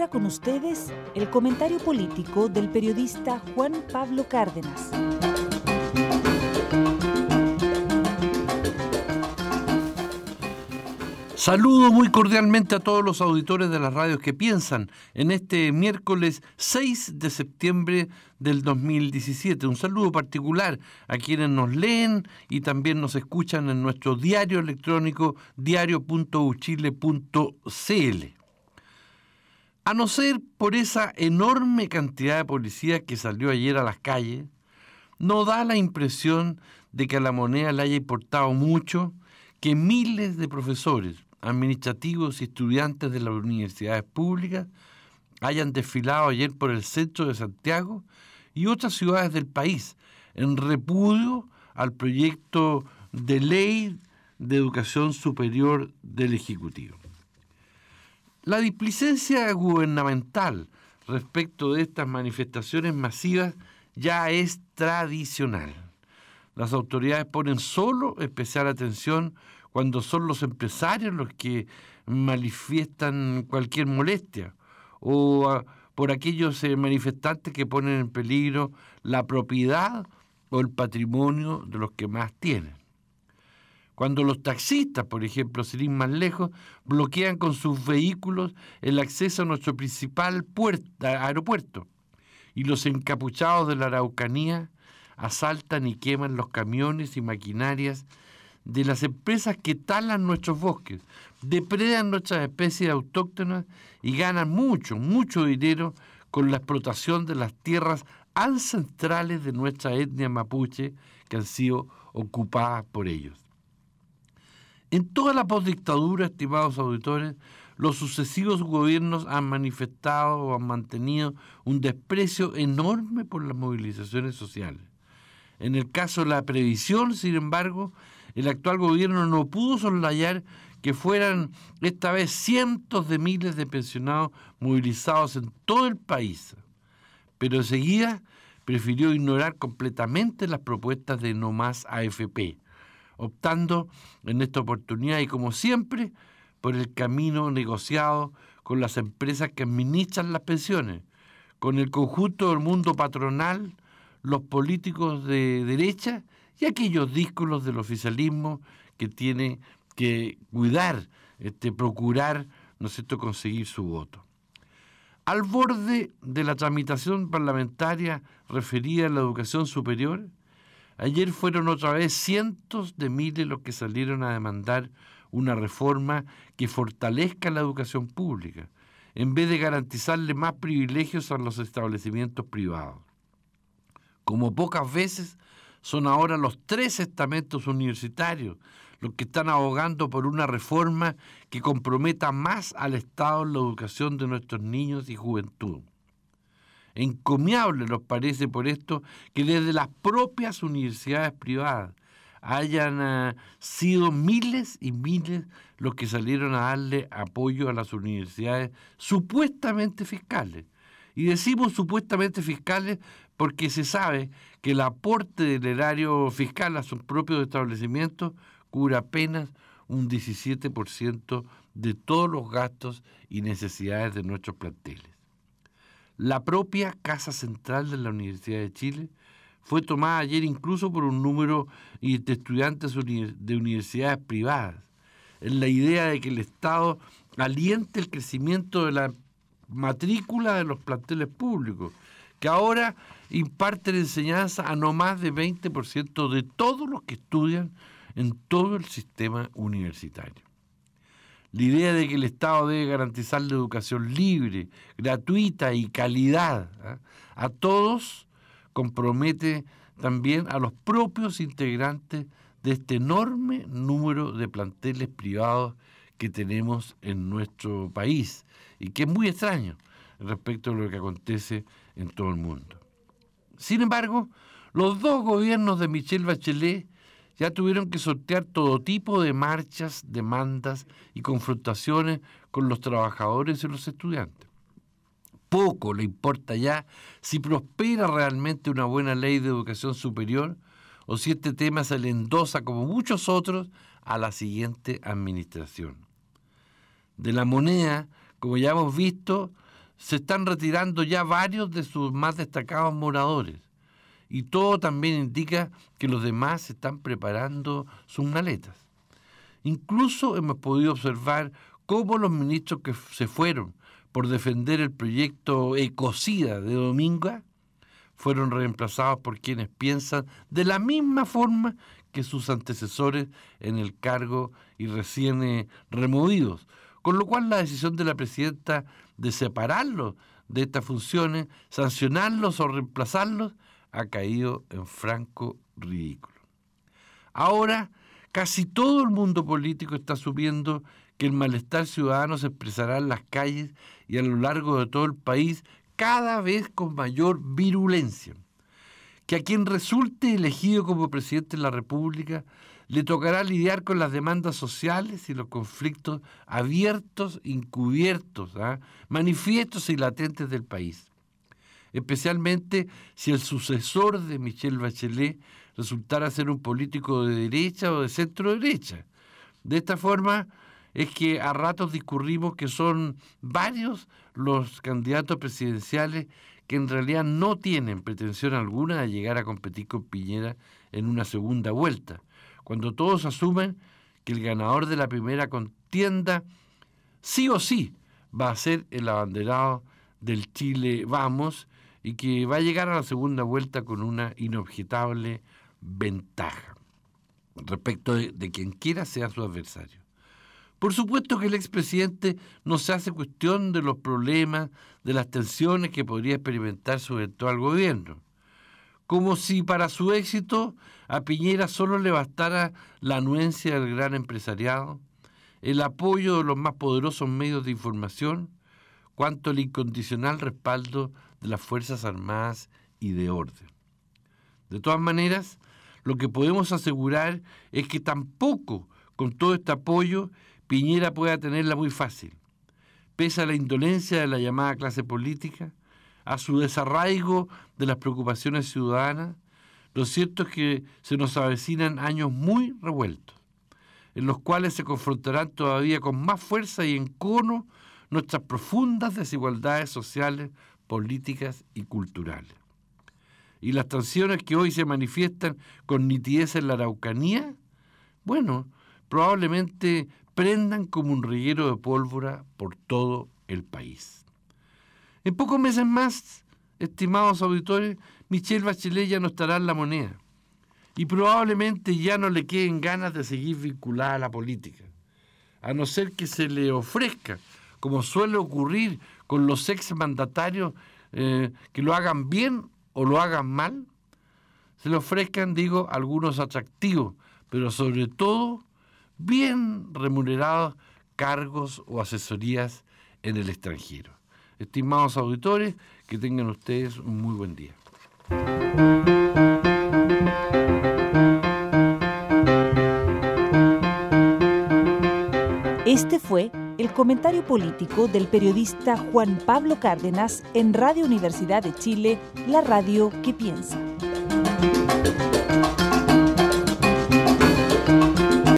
con ustedes el comentario político del periodista Juan Pablo Cárdenas. Saludo muy cordialmente a todos los auditores de las radios que piensan en este miércoles 6 de septiembre del 2017. Un saludo particular a quienes nos leen y también nos escuchan en nuestro diario electrónico diario.uchile.cl. A no ser por esa enorme cantidad de policía que salió ayer a las calles, no da la impresión de que a la moneda le haya importado mucho que miles de profesores, administrativos y estudiantes de las universidades públicas hayan desfilado ayer por el centro de Santiago y otras ciudades del país en repudio al proyecto de ley de educación superior del Ejecutivo. La displicencia gubernamental respecto de estas manifestaciones masivas ya es tradicional. Las autoridades ponen solo especial atención cuando son los empresarios los que manifiestan cualquier molestia o por aquellos manifestantes que ponen en peligro la propiedad o el patrimonio de los que más tienen. Cuando los taxistas, por ejemplo, sin ir más lejos, bloquean con sus vehículos el acceso a nuestro principal aeropuerto y los encapuchados de la Araucanía asaltan y queman los camiones y maquinarias de las empresas que talan nuestros bosques, depredan nuestras especies autóctonas y ganan mucho dinero con la explotación de las tierras ancestrales de nuestra etnia mapuche que han sido ocupadas por ellos. En toda la postdictadura, estimados auditores, los sucesivos gobiernos han manifestado o han mantenido un desprecio enorme por las movilizaciones sociales. En el caso de la previsión, sin embargo, el actual gobierno no pudo soslayar que fueran esta vez cientos de miles de pensionados movilizados en todo el país, pero enseguida prefirió ignorar completamente las propuestas de no más AFP, optando en esta oportunidad y como siempre por el camino negociado con las empresas que administran las pensiones, con el conjunto del mundo patronal, los políticos de derecha y aquellos díscolos del oficialismo que tiene que cuidar, procurar, ¿no es cierto?, conseguir su voto. Al borde de la tramitación parlamentaria referida a la educación superior, ayer fueron otra vez cientos de miles los que salieron a demandar una reforma que fortalezca la educación pública, en vez de garantizarle más privilegios a los establecimientos privados. Como pocas veces, son ahora los tres estamentos universitarios los que están abogando por una reforma que comprometa más al Estado en la educación de nuestros niños y juventud. Encomiable nos parece por esto que desde las propias universidades privadas hayan sido miles y miles los que salieron a darle apoyo a las universidades supuestamente fiscales. Y decimos supuestamente fiscales porque se sabe que el aporte del erario fiscal a sus propios establecimientos cubre apenas un 17% de todos los gastos y necesidades de nuestros planteles. La propia Casa Central de la Universidad de Chile fue tomada ayer incluso por un número de estudiantes de universidades privadas, en la idea de que el Estado aliente el crecimiento de la matrícula de los planteles públicos, que ahora imparten enseñanza a no más de 20% de todos los que estudian en todo el sistema universitario. La idea de que el Estado debe garantizar la educación libre, gratuita y calidad a todos compromete también a los propios integrantes de este enorme número de planteles privados que tenemos en nuestro país y que es muy extraño respecto a lo que acontece en todo el mundo. Sin embargo, los dos gobiernos de Michelle Bachelet ya tuvieron que sortear todo tipo de marchas, demandas y confrontaciones con los trabajadores y los estudiantes. Poco le importa ya si prospera realmente una buena ley de educación superior o si este tema se le endosa, como muchos otros, a la siguiente administración. De la moneda, como ya hemos visto, se están retirando ya varios de sus más destacados moradores. Y todo también indica que los demás están preparando sus maletas. Incluso hemos podido observar cómo los ministros que se fueron por defender el proyecto ecocida de Dominga fueron reemplazados por quienes piensan de la misma forma que sus antecesores en el cargo y recién removidos, con lo cual la decisión de la presidenta de separarlos de estas funciones, sancionarlos o reemplazarlos, ha caído en franco ridículo. Ahora, casi todo el mundo político está asumiendo que el malestar ciudadano se expresará en las calles y a lo largo de todo el país cada vez con mayor virulencia. Que a quien resulte elegido como presidente de la República le tocará lidiar con las demandas sociales y los conflictos abiertos, encubiertos, manifiestos y latentes del país. Especialmente si el sucesor de Michelle Bachelet resultara ser un político de derecha o de centro derecha. De esta forma es que a ratos discurrimos que son varios los candidatos presidenciales que en realidad no tienen pretensión alguna de llegar a competir con Piñera en una segunda vuelta, cuando todos asumen que el ganador de la primera contienda sí o sí va a ser el abanderado del Chile Vamos y que va a llegar a la segunda vuelta con una inobjetable ventaja respecto de quien quiera sea su adversario. Por supuesto que el expresidente no se hace cuestión de los problemas, de las tensiones que podría experimentar su eventual gobierno, como si para su éxito a Piñera solo le bastara la anuencia del gran empresariado, el apoyo de los más poderosos medios de información, cuanto el incondicional respaldo de las Fuerzas Armadas y de orden. De todas maneras, lo que podemos asegurar es que tampoco con todo este apoyo Piñera pueda tenerla muy fácil. Pese a la indolencia de la llamada clase política, a su desarraigo de las preocupaciones ciudadanas, lo cierto es que se nos avecinan años muy revueltos, en los cuales se confrontarán todavía con más fuerza y encono nuestras profundas desigualdades sociales, políticas y culturales. Y las tensiones que hoy se manifiestan con nitidez en la Araucanía, bueno, probablemente prendan como un reguero de pólvora por todo el país. En pocos meses más, estimados auditores, Michelle Bachelet ya no estará en la moneda y probablemente ya no le queden ganas de seguir vinculada a la política, a no ser que se le ofrezca, como suele ocurrir con los exmandatarios, que lo hagan bien o lo hagan mal, se le ofrezcan, algunos atractivos, pero sobre todo bien remunerados cargos o asesorías en el extranjero. Estimados auditores, que tengan ustedes un muy buen día. Este fue el comentario político del periodista Juan Pablo Cárdenas en Radio Universidad de Chile, la radio que piensa.